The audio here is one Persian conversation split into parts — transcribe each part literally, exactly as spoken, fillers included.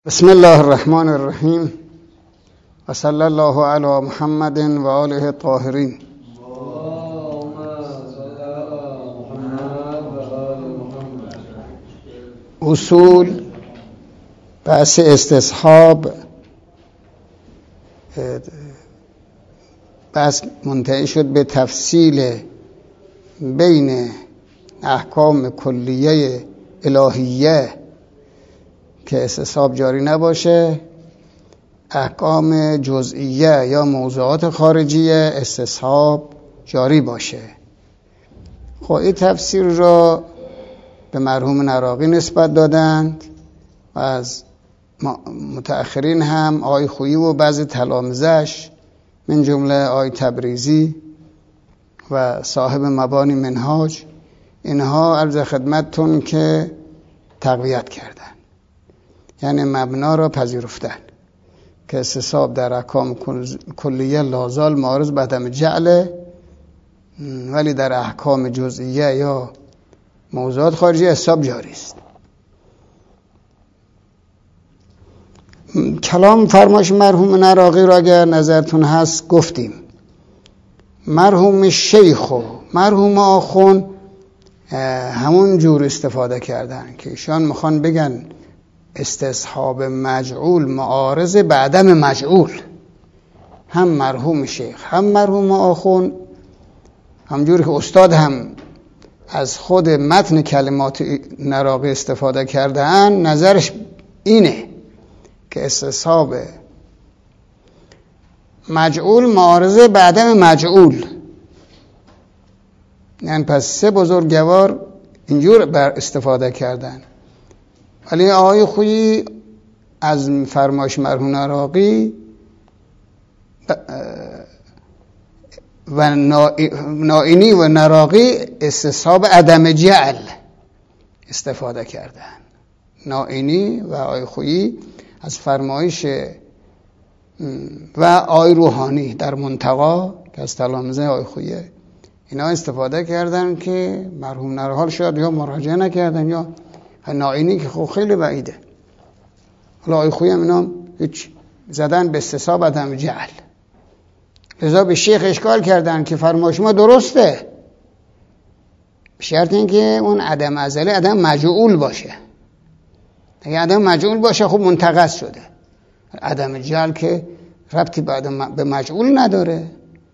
بسم الله الرحمن الرحیم و صلی الله علی محمد و آله الطاهرین. اصول بحث استصحاب بحث منتهی شد به تفصیل بین احکام کلیه الهیه که استصحاب جاری نباشه، احکام جزئیه یا موضوعات خارجیه استصحاب جاری باشه. خب این تفسیر را به مرحوم نراقی نسبت دادند و از متأخرین هم آقای خویی و بعضی تلامذه‌اش من جمله آقای تبریزی و صاحب مبانی منهاج، اینها عرض خدمتتون که تقویت کردن، یعنی مبنا را پذیرفتن که استصحاب در احکام کلیه لازال معارض به عدم جعله، ولی در احکام جزئیه یا موضوعات خارجی استصحاب جاری است. کلام فرمایش مرحوم نراقی را اگر نظرتون هست گفتیم. مرحوم شیخ و مرحوم آخون همون جور استفاده کردن که ایشان میخوان بگن استصحاب مجعول معارض به عدم مجعول. هم مرحوم شیخ هم مرحوم آخون همجوری که استاد هم از خود متن کلمات نراقی استفاده کردن، نظرش اینه که استصحاب مجعول معارضه به عدم مجعول، یعنی پس سه بزرگوار اینجور بر استفاده کردن. ولی آقای خویی از فرمایش مرحوم نراقی و نائینی و نراقی استصحاب عدم جعل استفاده کردن. نائینی و آقای خویی از فرمایش و آقای روحانی در منتقا که از تلامذه آقای خویی، اینا استفاده کردن که مرحوم نراقی شاید یا مراجعه نکردن یا نائینی که خب خیلی بعیده. حالا آقای خویی هم اینا هیچ زدن به استصحاب عدم جعل. لذا به شیخ اشکال کردن که فرمایش ما درسته، شرط این که اون عدم ازلی عدم مجعول باشه. اگه عدم مجعول باشه خب منتقض شده. عدم جعل که ربطی به مجعول نداره.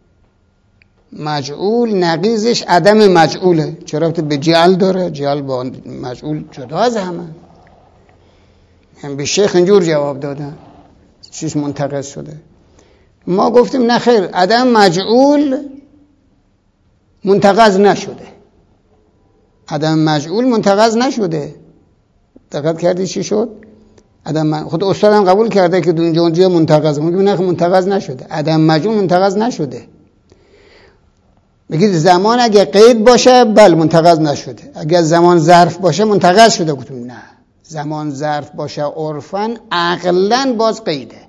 مجعول نقیضش عدم مجعوله، چه ربطی به جعل داره؟ جعل با مجعول جدا از همه. یعنی به شیخ اینجور جواب دادن، چیز منتقض شده. ما گفتیم نه خیر، عدم مجعول منتقض نشده. عدم مجعول منتقض نشده. دقت کردی چی شد؟ عدم خود استادم قبول کرده که اونجا منتقض، میگم نه منتقض نشده. عدم مجعول منتقض نشده. بگید زمان اگه قید باشه بله منتقض نشده، اگه زمان ظرف باشه منتقض شده. گفتم نه، زمان ظرف باشه عرفاً عقلاً باز قیده.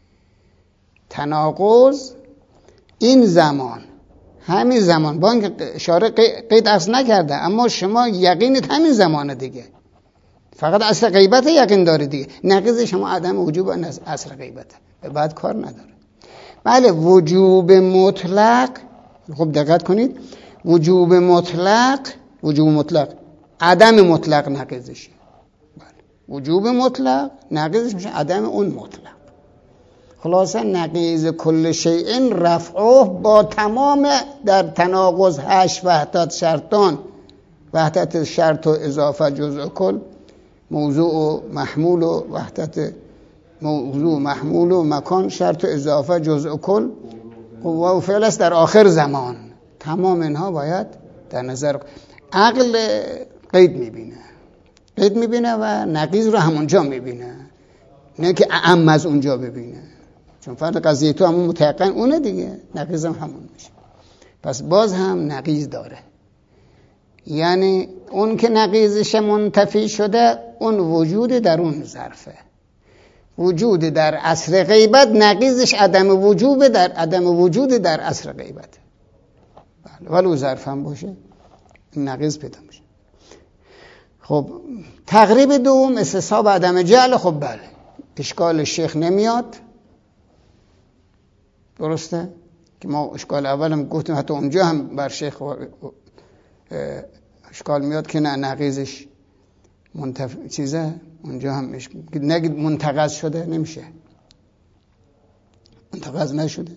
تناقض این زمان همین زمان با اینکه اشاره قید اصل نکرده، اما شما یقینت همین زمانه دیگه، فقط اصل غیبت یقین داره دیگه. نقیض شما عدم وجوب اصل غیبته، به بعد کار نداره. بله وجوب مطلق، خب دقت کنید، وجوب مطلق وجوب مطلق عدم مطلق نقیضشه. بله وجوب مطلق نقیضش میشه عدم اون مطلق. خلاصه نقیض کل شیء رفعه با تمام در تناقض هشت وحدت شرطان، وحدت شرط و اضافه جزء کل، موضوع و محمول و وحدت موضوع محمول و مکان، شرط و اضافه جزء کل، قوه و فعل است در آخر زمان. تمام اینها باید در نظر. عقل قید میبینه قید میبینه و نقیض رو همونجا میبینه، نه که اعم از اونجا ببینه، چون فرد قضیه تو همون متيقن اونه دیگه، نقیض هم همون میشه. پس باز هم نقیض داره، یعنی اون که نقیضش منتفی شده اون وجود در اون ظرفه. وجود در عصر غیبت نقیضش عدم وجود در عدم وجود در عصر غیبت. بله ولو ظرف هم باشه نقیض پیدا میشه. خب تقریب دوم استصحاب عدم جعل. خب بله اشکال شیخ نمیاد، درسته؟ که ما اشکال اولم گفتیم حتی اونجا هم بر شیخ اشکال میاد که نه نقیضش منتف... چیزه، اونجا هم نگید منتقض شده، نمیشه، منتقض نشده.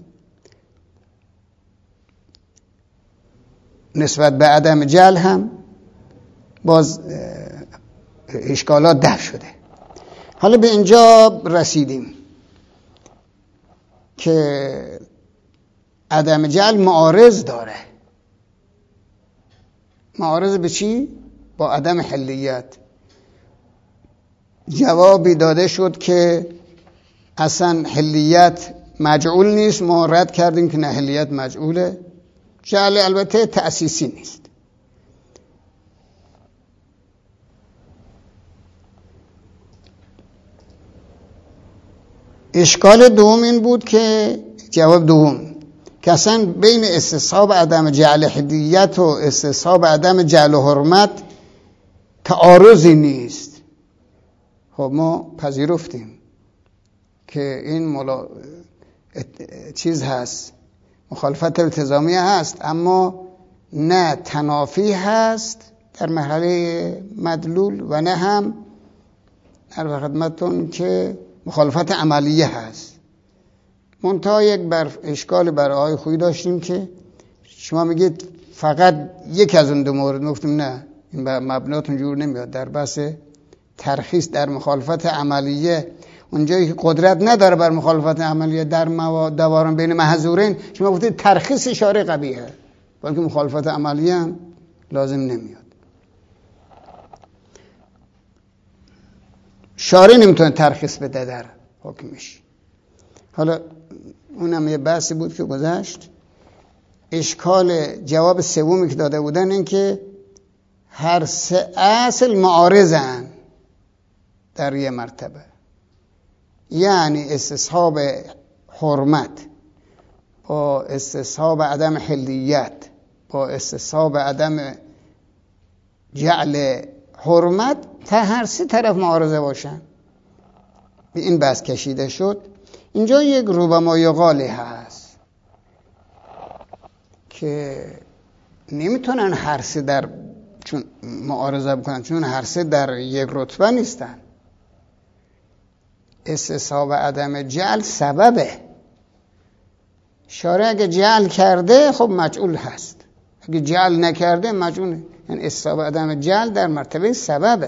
نسبت به عدم جهل هم باز اشکالات دفع شده. حالا به اینجا رسیدیم که عدم جهل معارض داره. معارض به چی؟ با عدم حلیت. جوابی داده شد که اصلا حلیت مجعول نیست، ما رد کردیم که نه حلیت مجعوله. جهل البته تأسیسی نیست. اشکال دوم این بود که جواب دوم که اصلا بین استصحاب عدم جعل حلیت و استصحاب عدم جعل حرمت تعارضی نیست. خب ما پذیرفتیم که این ملا... چیز هست، مخالفت التزامی هست، اما نه تنافی هست در مرحله مدلول و نه هم در خدمتتون که مخالفت عملیه هست. منتها یک بر اشکال برای آقای خویی داشتیم که شما میگید فقط یک از اون دو مورد، گفتیم نه، این مبناتون جور نمیاد. در بحث ترخیص در مخالفت عملیه، اونجایی که قدرت نداره بر مخالفت عملیه در دوارن بین محظورین، شما گفتید ترخیص اشاره قبیحه، بلکه مخالفت عملیه هم لازم نمیاد. شارع نمیتونه ترخیص بده در حکمش. حالا اونم یه بحثی بود که گذشت. اشکال جواب سومی که داده بودن این که هر سه اصل معارضن در یه مرتبه، یعنی استصحاب حرمت با استصحاب عدم حلیت با استصحاب عدم جعل حرمت تا هر سه طرف معارضه باشن. به این بحث کشیده شد. اینجا یک ربما یقالی هست که نمیتونن هر سه در چون معارضه بکنن، چون هر سه در یک رتبه نیستن. استصحاب عدم جعل سببه. شارع اگه جعل کرده خب مجعول هست، اگه جعل نکرده مجعول. یعنی استصحاب عدم جعل در مرتبه سببه.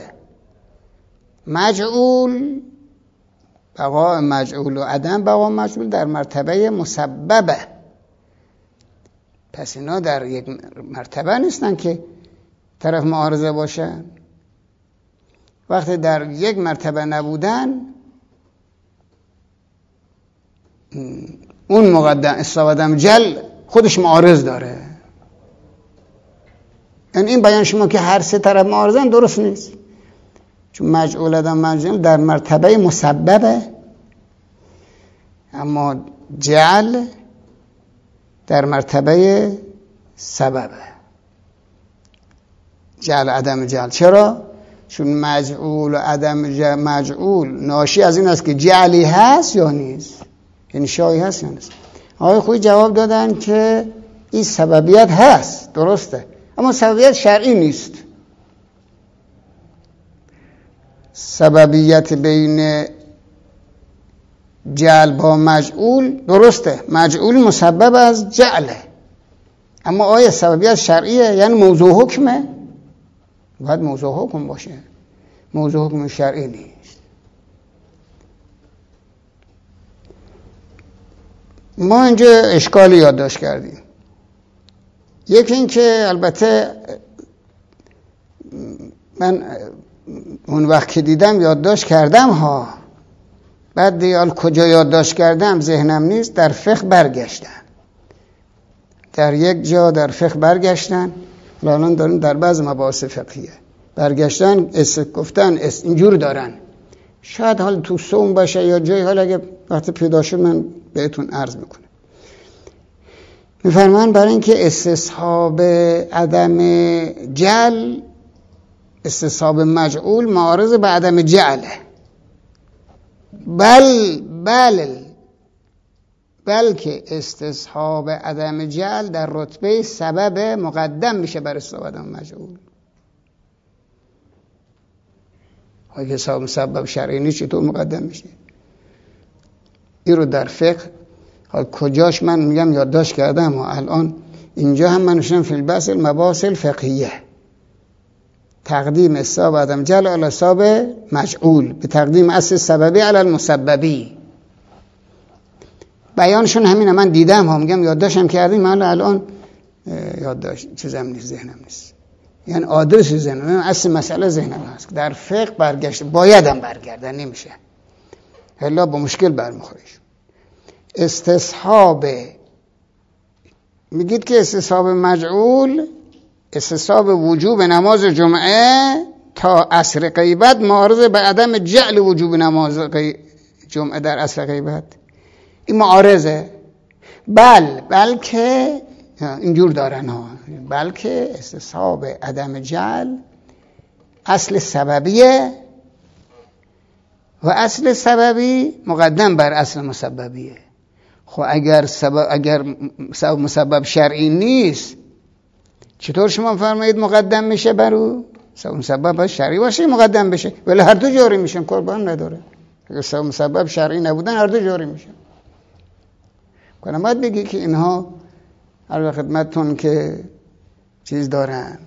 مجعول بقا مجعول و عدم بقا مجعول در مرتبه مسببه. پس اینا در یک مرتبه نیستن که طرف معارضه باشن. وقتی در یک مرتبه نبودن، اون مقدم استصحاب عدم جعل خودش معارض داره. یعنی این بیان شما که هر سه طرف معارضن درست نیست، چون مجعول عدم مجعول در مرتبه مسببه، اما جعل در مرتبه سببه. جعل عدم جعل. چرا؟ چون مجعول و عدم جعل، مجعول ناشی از این است که جعلی هست یا نیست، یعنی شایی هست یا نیست. آقای خویی جواب دادن که این سببیت هست، درسته، اما سببیت شرعی نیست. سببیت بین جعل با مجعول درسته، مجعول مسبب از جعله، اما آیا سببیت شرعیه؟ یعنی موضوع حکمه؟ باید موضوع حکم باشه، موضوع حکم شرعی نیست. ما اینجا اشکالی یادداشت کردیم. یکی این که البته من اون وقت که دیدم یادداشت کردم ها، بعد دیال کجا یادداشت کردم ذهنم نیست. در فقه برگشتن، در یک جا در فقه برگشتن، الان دارن در بعض مباحث فقهیه برگشتن، اس گفتن اس اینجور دارن. شاید حال تو سوم باشه یا جای، حال اگه وقت پیدا شد من بهتون عرض میکنم. میفرمان برای اینکه استصحاب عدم جعل، استصحاب مجعول معارض به عدم جعله. بل بل بلکه استصحاب عدم جعل در رتبه سبب مقدم میشه بر استصحاب عدم مجعول. اگه سبب شرعی نیست چطور مقدم میشه؟ این رو در فقه حال کجاش من میگم یادداشت کردم و الان اینجا هم من نوشتم فی البحث المباحث الفقهیه، تقدیم استصحاب عدم جعل علی استصحاب مجعول به تقدیم اصل سببی علی المسببی. بیانشون همینه، من دیدم ها، میگم یادداشتم کردیم، من الان یادداشت چیزم نیست، ذهنم نیست، یعنی آدرس ذهنم، اصل مسئله ذهنم هست. در فقه برگشت بایدم برگردن، نمیشه الا با مشکل برمیخوریش. استصحاب، میگید که استصحاب مجعول استصحاب وجوب نماز جمعه تا عصر غیبت معارض به عدم جعل وجوب نماز جمعه در عصر غیبت. این معارضه. بل بلکه اینجور دارن ها، بلکه استصحاب عدم جعل اصل سببیه و اصل سببی مقدم بر اصل مسببیه. خب اگر سبب اگر سبب مسبب شرعی نیست چطور شما فرمایید مقدم میشه بر او؟ سبب مسبب شرعی باشه مقدم بشه، ولی هر دو جاری میشن، قربان نداره. اگر سبب مسبب شرعی نبودن هر دو جاری میشن. کنم باید بگی که اینها هر خدمتتون که چیز دارن.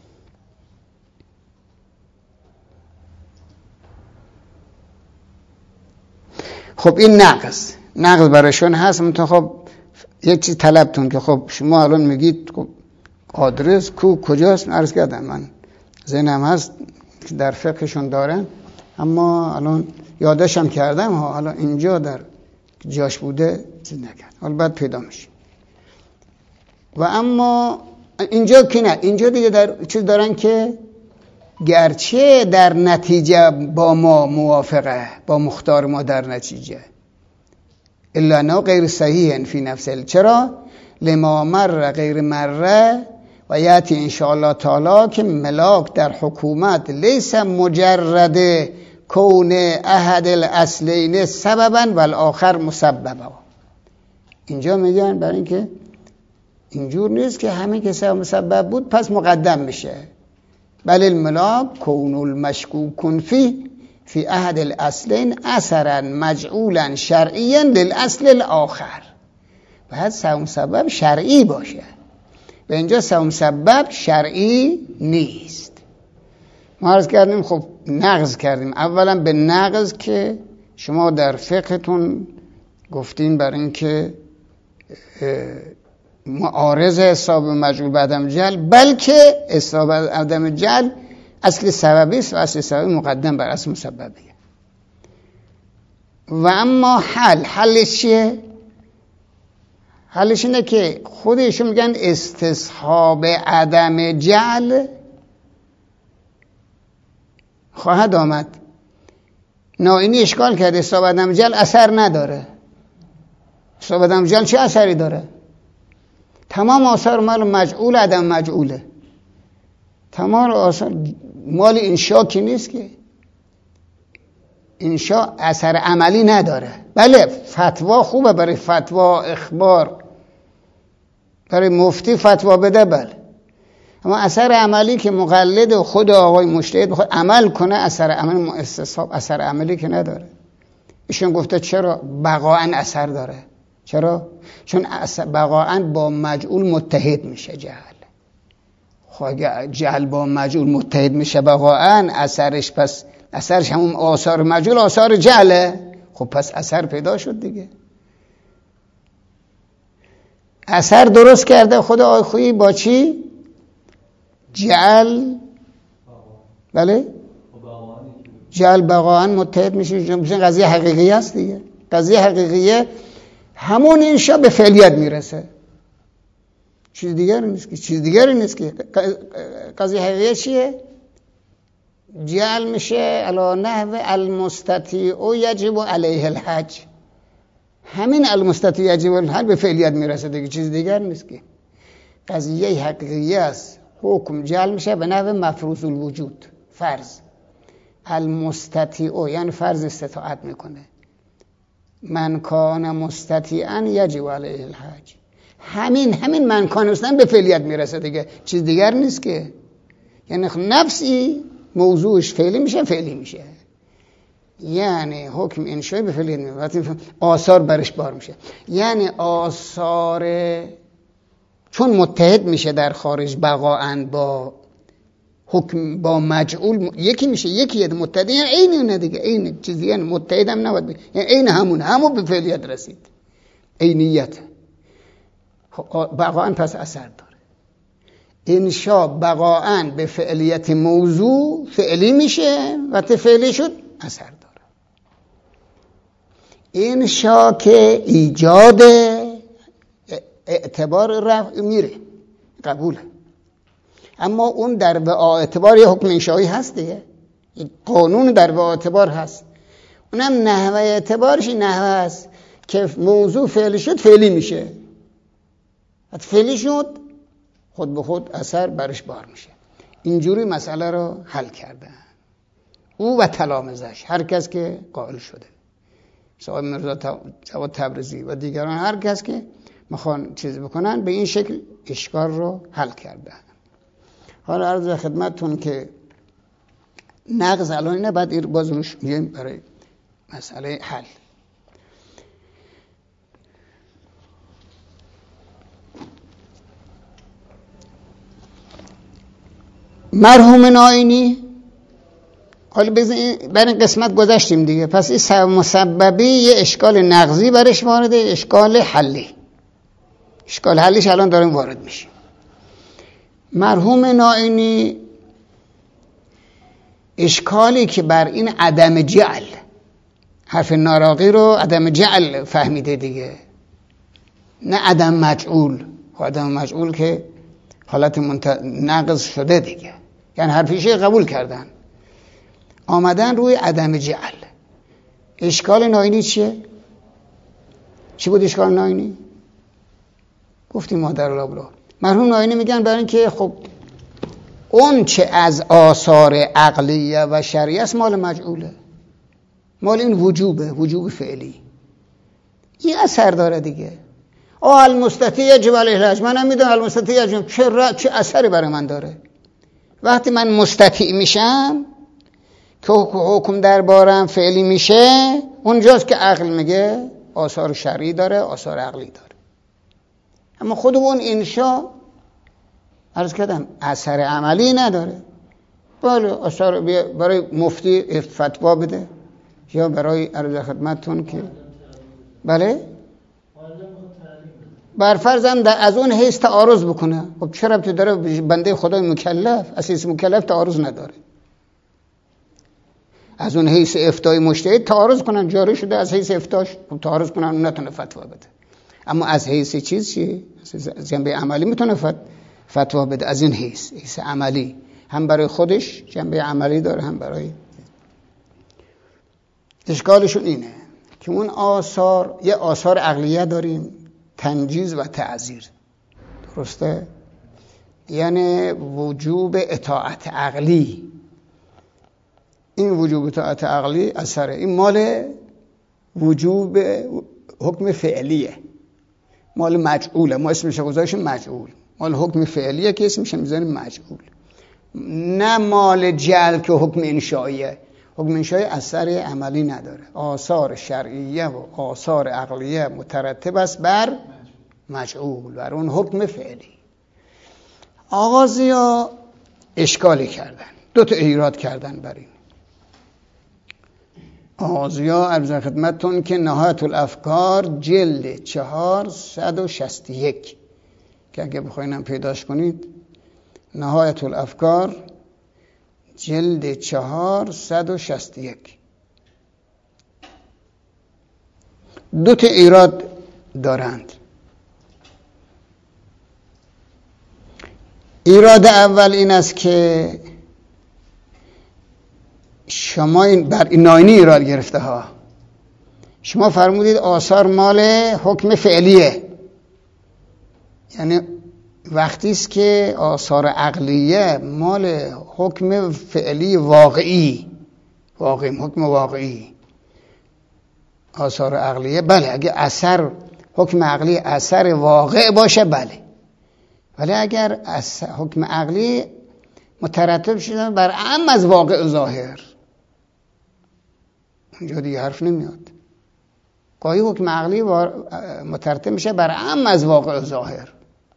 خب این نقص نقص برایشون هست. منتها خب یک چیز طلبتون که خب شما الان میگید خب آدرس کو کجاست؟ عرض کردم من ذهنم هست که در فقهشون دارن، اما الان یادشم کردم ها، حالا اینجا در جاش بوده چیز نکرد، حالا بعد پیدا میشه. و اما اینجا که نه، اینجا دیگه در چیز دارن که گرچه در نتیجه با ما موافقه، با مختار ما در نتیجه، الا نه غیر صحیح فی نفسه. چرا؟ لما مر غیر مره و یاتی انشاءالله تعالی که ملاک در حکومت لیس مجرد کون احد الاصلین سببا و الاخر مسببا. اینجا میگن برای اینکه اینجور نیست که همه که سبب مسبب بود پس مقدم میشه، بل الملاک کون المشکوک فی فی احد الاصلین اثرا مجعولا شرعیا للاصل الاخر. باید سبب مسبب شرعی باشه، به اینجا سبب مسبب شرعی نیست. ما عرض کردیم خب نقض کردیم. اولا به نقض که شما در فقهتون گفتین برای اینکه معارض استصحاب مجعول به عدم جعل، بلکه استصحاب عدم جعل اصل سببی است و اصل سببی مقدم بر اصل مسببیه. و اما حل حلش چیه؟ حلش اینه که خودشون میگن استصحاب عدم جعل خواهد آمد. نائینی اشکال کرده استصحاب عدم جعل اثر نداره. استصحاب عدم جعل چه اثری داره؟ تمام آثار مال مجعول عدم مجعوله. تمام آثار مال انشا کی نیست که انشا اثر عملی نداره. بله فتوا خوبه برای فتوا اخبار، برای مفتی فتوا بده، بله، اما اثر عملی که مقلد خود آقای مجتهد بخواد عمل کنه اثر عمل استصحاب اثر عملی که نداره. ایشون گفته چرا؟ بقاعا اثر داره. چرا؟ چون بقاعا با مجعول متحد میشه جعل. خب اگه جعل با مجعول متحد میشه بقاعا اثرش، پس اثرش همون آثار مجعول آثار جعله. خب پس اثر پیدا شد دیگه. اثر درست کرده خود آقای خویی با چی؟ جعل. بله جعل بقاعا متحد میشه. قضیه حقیقی است دیگه. قضیه حقیقیه همون انشا به فعلیت میرسه، چیز دیگری نیست که چیز دیگری نیست که قضیه حقیقیه چیه؟ جعل میشه علی نحو المستطیع یجب علیه الحج. همین المستطیع یجب علیه الحج به فعلیت میرسه دیگه، چیز دیگری نیست که قضیه حقیقیه است. حکم جعل میشه به نحو مفروض الوجود، فرض. المستطیع یعنی فرض استطاعت میکنه، من کان مستطیعا یجب علیه الحج. همین همین من کان مستطیعا به فعلیت میرسه دیگه، چیز دیگر نیست که. یعنی نفسی موضوعش فعلی میشه، فعلی میشه، یعنی حکم انشایی به فعلیت میرسه، آثار برش بار میشه. یعنی آثار چون متحد میشه در خارج بقاءً با حکم با مجعول یکی میشه، یکی متحد، یعنی عین اونه دیگه، عین چیزی، یعنی متحد هم نباید بگه، یعنی عین همون همون به فعلیت رسید، عینیت. بقاءً پس اثر داره. انشا بقاءً به فعلیت موضوع فعلی میشه، وقتی فعلی شد اثر داره. انشا که ایجاد اعتبار رفع میره، قبوله. اما اون در وعاء اعتبار یه حکم انشایی هست دیگه، قانون در وعاء اعتبار هست، اونم نحوه اعتبارش نحوه هست که موضوع فعلی شد فعلی میشه، فعلی شد خود به خود اثر برش بار میشه. اینجوری مسئله رو حل کردن او و تلامذش، هر کس که قائل شده، صاحب مرزا جواد تبریزی و دیگران، هر کس که میخوان چیز بکنن به این شکل اشکال رو حل کردن. حالا عرض خدمتتون که نقض الان اینه، بعد این باز روش میگیم برای مسئله حل. مرحوم نائینی، حالا بزنید برای این قسمت گذشتیم دیگه، پس این سبب مسببی یه اشکال نقضی برش وارده، اشکال حلی، اشکال حلیش الان داریم وارد میشیم. مرحوم نائینی اشکالی که بر این عدم جعل، حرف ناراقی رو عدم جعل فهمیده دیگه، نه عدم مجعول. عدم مجعول که حالت منت... نقض شده دیگه، یعنی حرفیشه قبول کردن، آمدن روی عدم جعل. اشکال نائینی چیه؟ چی بود اشکال نائینی؟ گفتیم مادر الابرار. مرحوم نائینی میگن برای اینکه خب اون چه از آثار عقلیه و شرعیه است مال مجعوله، مال این وجوبه، وجوب فعلی، این اثر داره دیگه. آه المستطیع یجب علیه الحج، منم میدونم المستطیع یجب، چه را... چه اثری برای من داره؟ وقتی من مستطیع میشم که حکم دربارم فعلی میشه، اونجاست که عقل میگه آثار شرعی داره، آثار عقلی داره. اما خود اون انشا عرض کردم اثر عملی نداره. بله اثر برای مفتی فتوا بده، یا برای عرض خدمتتون که بله برفرضم از اون حیث تعارض بکنه. خب چرا ربطی داره بنده خدای مکلف؟ اساس مکلف تعارض نداره. از اون حیث افتای مجتهد تعارض کنن، جاری شده از حیث افتاش تعارض کنن، اون نتونه فتوا بده. اما از حیث چیز چی؟ از جنبه عملی میتونه فتوا بده. از این حیث، حیث عملی، هم برای خودش جنبه عملی داره، هم برای اشکالشون اینه که اون آثار، یه آثار عقلیه داریم، تنجیز و تعزیر، درسته؟ یعنی وجوب اطاعت عقلی. این وجوب اطاعت عقلی اثره، این مال وجوب حکم فعلیه، مال مجعوله، ما اسمش گذاشتیم مجعول، مال حکم فعلیه که اسمش میذاریم مجعول، نه مال جعل که حکم انشائیه. حکم انشایی اثر عملی نداره، آثار شرعیه و آثار عقلیه مترتب است بر مجعول، بر اون حکم فعلی. آغازیا اشکالی کردن، دو تا ایراد کردن بر این. آغازیا عرض خدمتتون که نهایت الافکار جلد چهار صد و شصت و یک که اگه بخواینم پیداش کنید، نهایت الافکار جلد چهار صد و شصت و یک، دو تا ایراد دارند. ایراد اول این است که شما این بر نائینی ایراد گرفته ها، شما فرمودید آثار مال حکم فعلیه، یعنی وقتی است که آثار عقلیه مال حکم فعلی واقعی، واقعی حکم واقعی، آثار عقلیه بله، اگه اثر حکم عقلی اثر واقع باشه بله، ولی اگر حکم عقلی مترتب شده بر اعم از واقع ظاهر، اونجا دیگه حرف نمیاد. گاهی حکم عقلی مترتب میشه بر اعم از واقع ظاهر.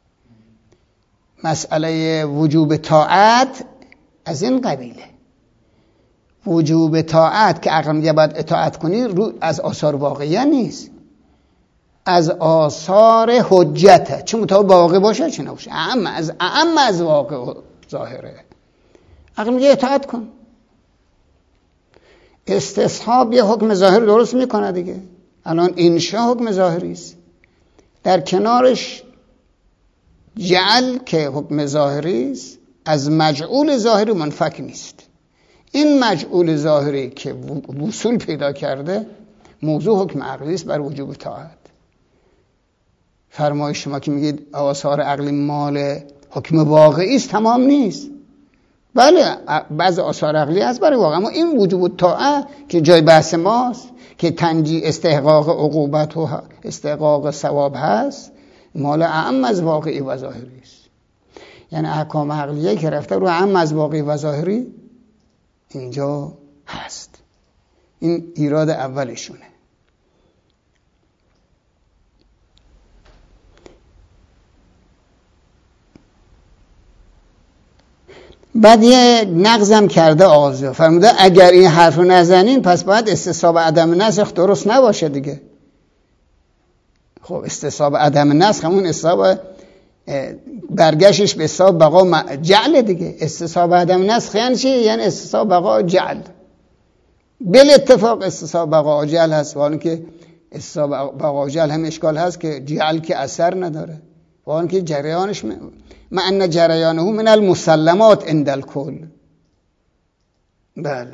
مسئله وجوب طاعت از این قبیله. وجوب طاعت که عقل میگه باید اطاعت کنی رو از آثار واقعیه نیست، از آثار حجته، چه مطابق واقع باشه چه نباشه، اعم از اعم از واقع ظاهره. عقل میگه اطاعت کن. استصحاب یه حکم ظاهر درست میکنه دیگه. الان انشاء حکم ظاهری است، در کنارش جعل که حکم ظاهری است از مجعول ظاهری منفک نیست. این مجعول ظاهری که وصول پیدا کرده موضوع حکم عقلی است بر وجوب طاعت. فرمایش شما که میگید آثار عقلی مال حکم واقعی است تمام نیست. بله بعض آثار عقلی هست برای واقع، اما این وجوب طاعت که جای بحث ماست که تنجی استحقاق عقوبت و استحقاق ثواب هست، مال اعم از واقعی و ظاهری است. یعنی احکام عقلیه که رفته رو اعم از واقعی و ظاهری اینجا هست. این ایراد اولشونه. بعد یه نقضم کرده آغازی فرموده اگر این حرف رو نزنین پس باید استصحاب عدم نسخ درست نباشه دیگه. خب استصحاب عدم نسخ همون استصحاب برگشتش به استصحاب بقا جعل دیگه. استصحاب عدم نسخ یعنی چی؟ یعنی استصحاب بقا جعل. بل اتفاق استصحاب بقا جعل هست، ولی که استصحاب بقا جعل هم اشکال هست که جعل که اثر نداره، ولی که جریانش ما ان جریانه من المسلمات عند الکل. بله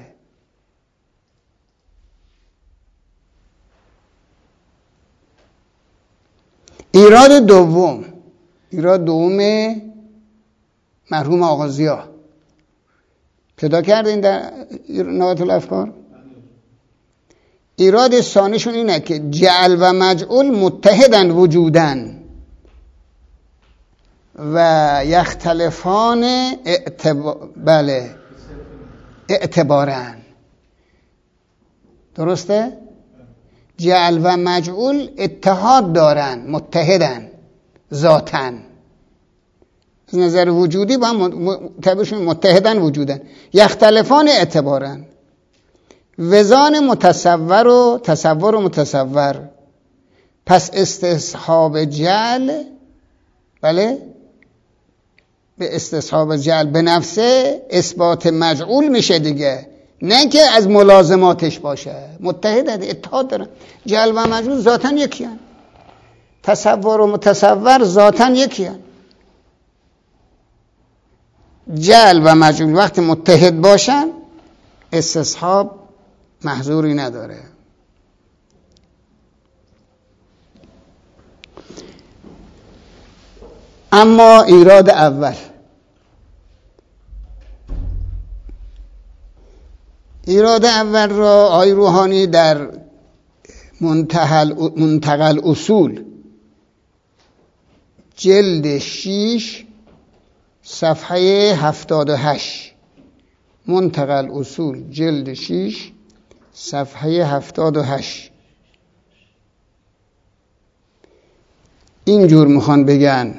ایراد دوم، ایراد دوم مرحوم آغازیا پیدا کردین در نوات الافکار. ایراد ثانیشون اینه که جعل و مجعول متحدن وجودن و یختلفان اعتبار بله اعتبارن. درسته؟ جعل و مجعول اتحاد دارن، متحدن ذاتن، از نظر وجودی با هم تبشون متحدن وجودن، یختلفان اعتبارن. وزان متصور و تصور و متصور. پس استصحاب جعل بله به استصحاب جعل به نفسه اثبات مجعول میشه دیگه، نه که از ملازماتش باشه. متحد اتحاد دارن. جعل و مجعول ذاتاً یکی هن. تصور و متصور ذاتاً یکی هن. جعل و مجعول وقتی متحد باشن استصحاب محظوری نداره. اما ایراد اول، ایراد اول را آقای روحانی در منتقل اصول جلد شیش صفحه هفتاد و هشت، منتقل اصول جلد شیش صفحه هفتاد و هشت اینجور میخوان بگن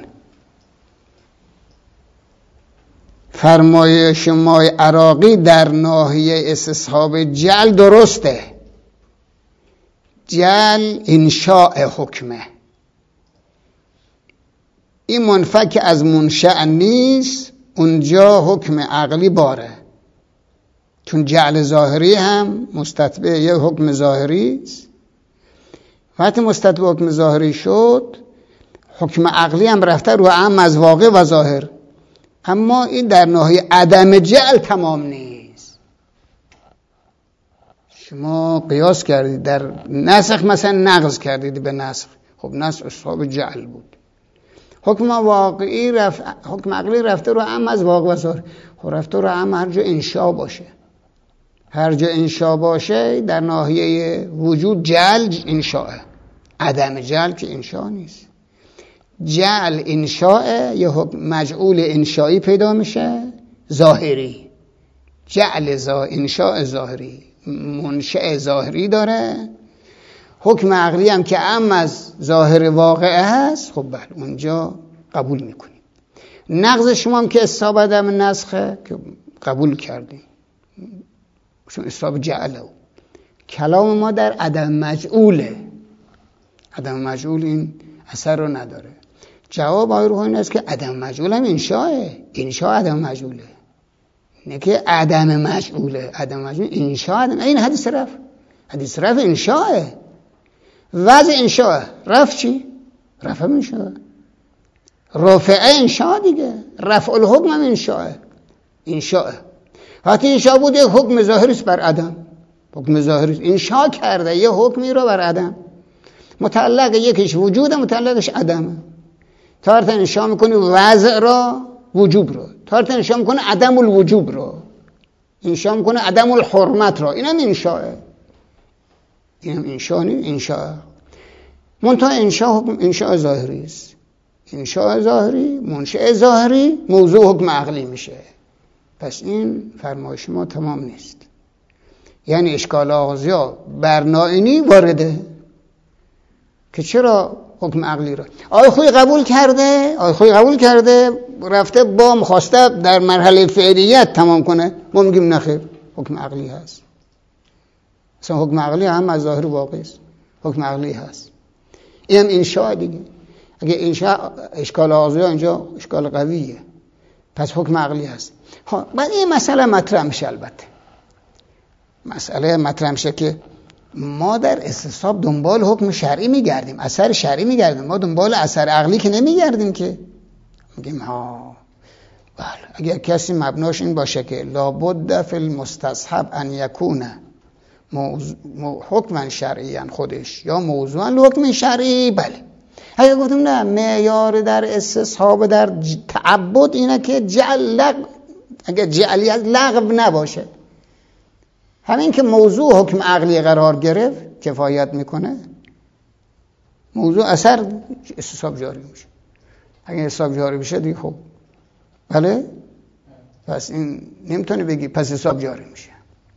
فرمایش ما عراقی در ناحیه استصحاب جعل درسته. جعل انشاء حکمه، این منفک از منشأ نیست، اونجا حکم عقلی باره، چون جعل ظاهری هم مستتبع یه حکم ظاهری است. وقتی مستتبع حکم ظاهری شد حکم عقلی هم رفته رو اعم از واقع و ظاهر، اما این در ناحیه عدم جعل تمام نیست. شما قیاس کردید در نسخ مثلا نقض کردید به نسخ، خب نسخ اصحاب جعل بود. حکم واقعی رفت، حکم عقلی رفته رو اعم از واقع و ظاهر، خب رفته رو اعم هر جا انشاء باشه. هر جا انشا باشه در ناحیه وجود جعل انشاء، عدم جعل که انشا نیست. جعل انشاء، یه مجعول انشایی پیدا میشه ظاهری. جعل زا انشاء ظاهری منشأ ظاهری داره. حکم عقلی هم که ام از ظاهر واقع هست، خب بله اونجا قبول میکنیم. نقض شما هم که اصحاب عدم نسخه که قبول کردیم، چون اصحاب جعله. کلام ما در عدم مجعوله، عدم مجعول این اثر رو نداره. جواب آقای روحانی است که عدم مجعول هم انشاءه، انشاء عدم مجعوله، نه که عدم مجعوله. عدم مجعول انشاء عدم. این حدیث رفع، حدیث رفع انشاءه، وضع انشاءه. رفع چی؟ رفع انشاءه، رفع انشاء دیگه. رفع الحکم هم انشاءه، انشاءه. حتی انشاء بود یک حکم ظاهری است بر عدم، حکم ظاهری انشاء کرده یه حکمی رو بر عدم. متعلق یکیش وجود، متعلقش عدمه. تارت انشاء میکنی وضع را، وجوب رو. تارت انشاء میکنه عدم الوجوب رو، انشاء میکنه عدم الحرمت رو. اینم انشاءه، اینم انشاء نیست، انشاء. منتها انشاء حکم انشاء ظاهری است. انشاء ظاهری منشأ ظاهری موضوع حکم عقلی میشه. پس این فرمایش ما تمام نیست. یعنی اشکال آغازیا بر نائینی وارده که چرا حکم عقلی را آقای خوی قبول کرده، آقای خوی قبول کرده رفته با مخواسته در مرحله فعلیت تمام کنه، ما میگیم نخیر، حکم عقلی هست. اصلا حکم عقلی هم از ظاهر واقعی است، حکم عقلی هست. این هم انشاء دیگه. اگه انشاء اشکال آغازیا اینجا اشکال قویه، پس حکم عقلی هست. ها بعد این مسئله مطرح میشه. البته مسئله مطرح میشه که ما در استصحاب دنبال حکم شرعی میگردیم، اثر شرعی میگردیم، ما دنبال اثر عقلی که نمیگردیم که. میگیم ها بله، اگر کسی مبناش این باشه که لابد فی المستصحب ان یکون موضوع حکم شرعی خودش یا موضوعا لحکم شرعی، بله. اگر گفتم نه، معیار در استصحاب در تعبد اینه که جعل لغو، اگر جعلی از لغو نباشه، همین که موضوع حکم عقلی قرار گرفت کفایت میکنه. موضوع اثر استصحاب جاری میشه. اگر استصحاب جاری بشه دیگه خب بله، پس این نمیتونه بگی پس استصحاب جاری میشه.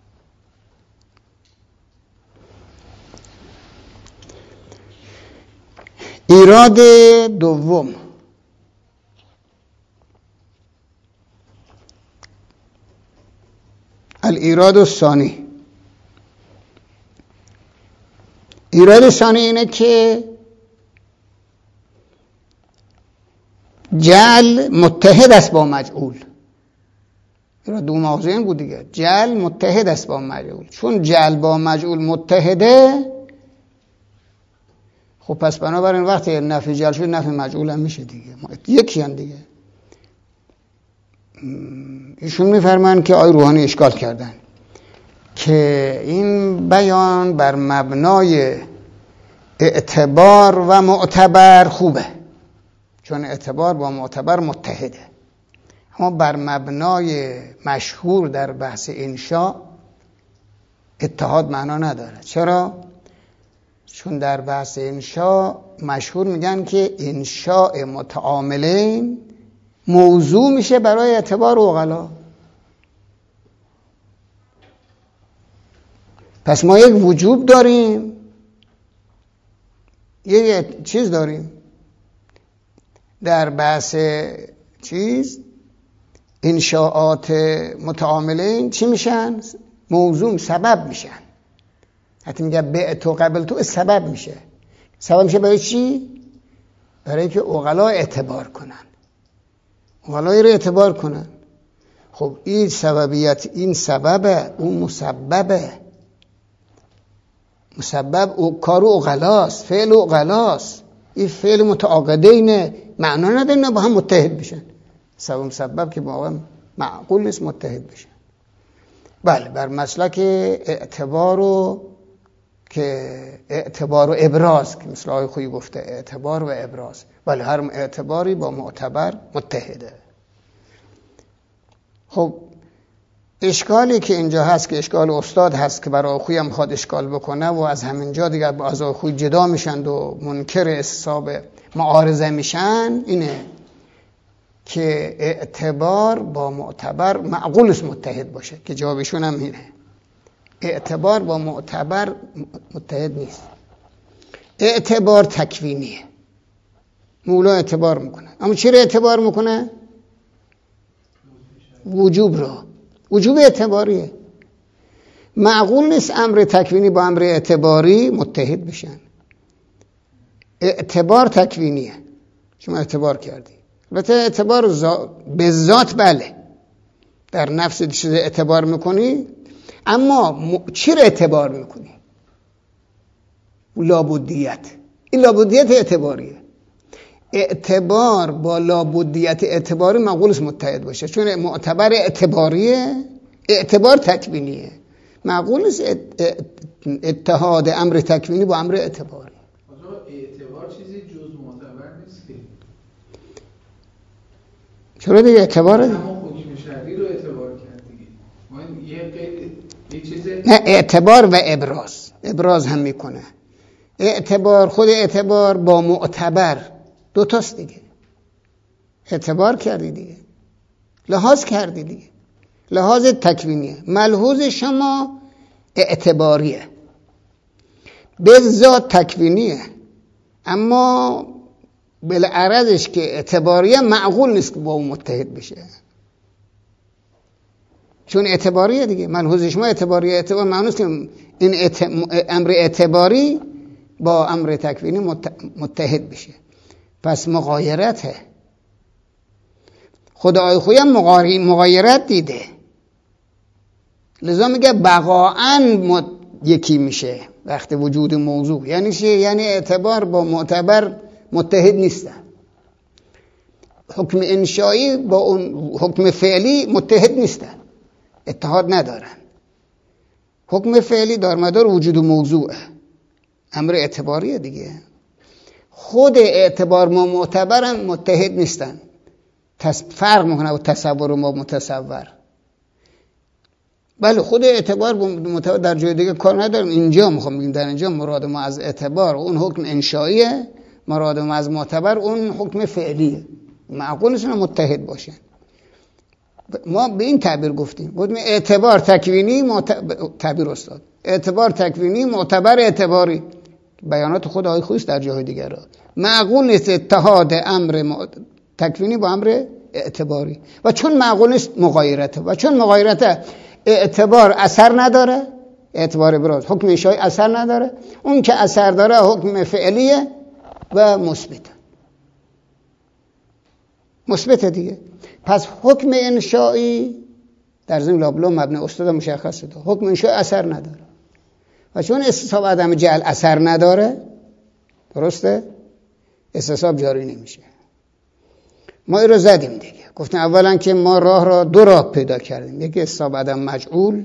ایراد دوم، الایراد الثانی. ایراد ثانی اینه که جعل متحد است با مجعول. ایراد دوم آغازه این بود دیگه، جعل متحد است با مجعول. چون جعل با مجعول متحده، خب پس بنابراین وقتی نفی جعل شد نفی مجعول هم میشه دیگه، یکی هم دیگه. ایشون میفرمان که آقای روحانی اشکال کردن که این بیان بر مبنای اعتبار و معتبر خوبه، چون اعتبار با معتبر متحده، اما بر مبنای مشهور در بحث انشاء اتحاد معنا نداره. چرا؟ چون در بحث انشاء مشهور میگن که انشاء متعاملین موضوع میشه برای اعتبار عقلا. پس ما یک وجوب داریم، یک چیز داریم در بحث چیز انشاءات متعاملین چی میشن؟ موضوع، سبب میشن. حتی میگه به تو قبل تو سبب میشه. سبب میشه برای چی؟ برای که عقلا اعتبار کنن، عقلایی رو اعتبار کنن. خب این سببیت، این سببه، اون مسببه. مسبب او کار عقلاست، فعل عقلاست. این فعل متعاقدینه، معنا نداره با هم متحد بشن. سبب مسبب که با هم معقول نیست متحد بشن. بله، بر مسلک اعتبار و که اعتبار و ابراز، که مثل آقای خویی گفته اعتبار و ابراز، بله هر اعتباری با معتبر متحده. خب اشکالی که اینجا هست که اشکال استاد هست که برای آخوی هم میخواد اشکال بکنه و از همینجا دیگر از آخوی جدا میشند و منکر استصحاب معارضه میشن، اینه که اعتبار با معتبر معقول است متحد باشه، که جوابشون هم اینه. اعتبار با معتبر متحد نیست. اعتبار تکوینیه، مولا اعتبار میکنه. اما چرا اعتبار میکنه؟ وجوب را، وجوب اعتباریه. معقول نیست امر تکوینی با امر اعتباری متحد بشن. اعتبار تکوینیه، شما اعتبار کردی. البته اعتبار زا... به ذات بله، در نفس چیز اعتبار میکنی، اما م... چرا اعتبار میکنی؟ لابودیت، این لابودیت اعتباریه. اعتبار با لابودیت اعتباری معقول است متحد باشه، چون معتبر اعتباریه، اعتبار تکوینیه. معقول است اتحاد امر تکوینی با امر اعتباری. اعتبار چیزی جز معتبر نیست که. چرا دیگه اعتباره؟ همون حکم شرعی رو اعتبار کرد دیگه. ما یه قید یه چیز نه، اعتبار و ابراز، ابراز هم میکنه. اعتبار، خود اعتبار با معتبر دو تاست دیگه. اعتبار کردی دیگه، لحاظ کردی دیگه، لحاظ تکوینیه. ملحوظ شما اعتباریه، به ذات تکوینیه، اما بالعرضش که اعتباریه معقول نیست که با اون متحد بشه، چون اعتباریه دیگه. ملحوظ شما اعتباریه. اعتبار معنی نیست که این اعت... امر اعتباری با امر تکوینی متحد بشه. پس مغایرته. خدای خویم مغایرت دیده، لذا میگه بقاعاً مت... یکی میشه وقت وجود موضوع. یعنی چی؟ یعنی اعتبار با معتبر متحد نیستن. حکم انشایی با اون حکم فعلی متحد نیستن، اتحاد ندارن. حکم فعلی دارمدار وجود موضوعه، امر اعتباریه دیگه. خود اعتبار ما معتبرم متحد نیستن، فرق میکنه با تصور ما متصور. بله خود اعتبار با معتبر در جای دیگه کار ندارم. اینجا میخوام بگیم در اینجا مراد ما از اعتبار اون حکم انشاییه، مراد ما از معتبر اون حکم فعلیه. معقول نیست متحد باشن. ما به این تعبیر گفتیم، گفتیم اعتبار تکوینی معتبر... تعبیر استاد اعتبار تکوینی معتبر اعتباری، بیانات خود آقای خویش در جاهای دیگر. معقول نیست اتحاد امر م... تکوینی با امر اعتباری، و چون معقول نیست مغایرته، و چون مغایرته اعتبار اثر نداره، اعتبار براز حکم انشایی اثر نداره، اون که اثر داره حکم فعلیه و مثبته، مثبته دیگه. پس حکم انشایی در ضمن لابلا مبنی استاد مشخصه ده. حکم انشایی اثر نداره، و چون استصحاب عدم جعل اثر نداره، درسته؟ استصحاب جاری نمیشه. ما این رو زدیم دیگه، گفتیم اولا که ما راه را دو راه پیدا کردیم، یکی استصحاب عدم مجعول،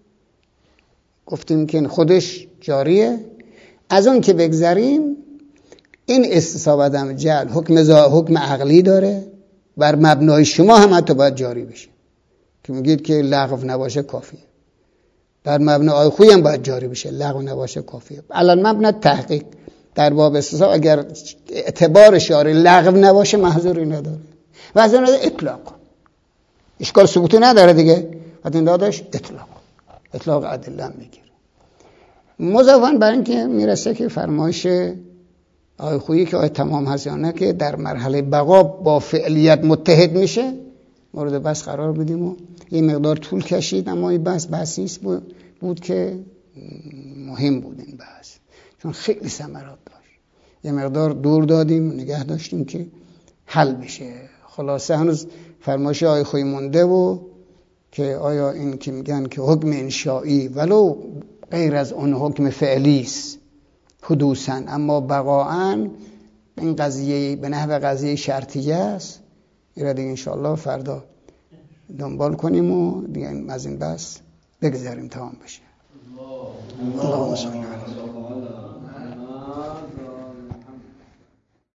گفتیم که خودش جاریه. از اون که بگذریم، این استصحاب عدم جعل حکم زا حکم عقلی داره، بر مبنای شما هم حتی باید جاری بشه که میگید که لغو نباشه کافیه. بر مبنای خوی هم باید جاری بشه، لغو نباشه کافیه. الان مبنا تحقیق در باب استصحاب اگر اعتبار شارع لغو نباشه محظوری نداره، و از اون اطلاق اشکال ثبوتی نداره دیگه. و این داداش اطلاق اطلاق ادله میگیره. مضافاً بر این که میرسه که فرمایش آقای خویی که آیه تمام هست یا نه که در مرحله بقا با فعلیت متحد میشه، مورد بحث قرار بدیم و یه مقدار طول کشید، اما این بحث بحثی بود, بود که مهم بود این بحث، چون خیلی ثمرات داشت. یه مقدار دور دادیم، نگه داشتیم که حل بشه. خلاصه هنوز فرمایش آقای خویی مونده و که آیا این که میگن که حکم انشایی ولو غیر از اون حکم فعلی است حدوثاً، اما بقاعاً این قضیه به نحو قضیه شرطیه است. این را دیگه انشاءالله فردا دنبال کنیم و دیگه از این بس بگذاریم تمام بشه. اللهم صل علی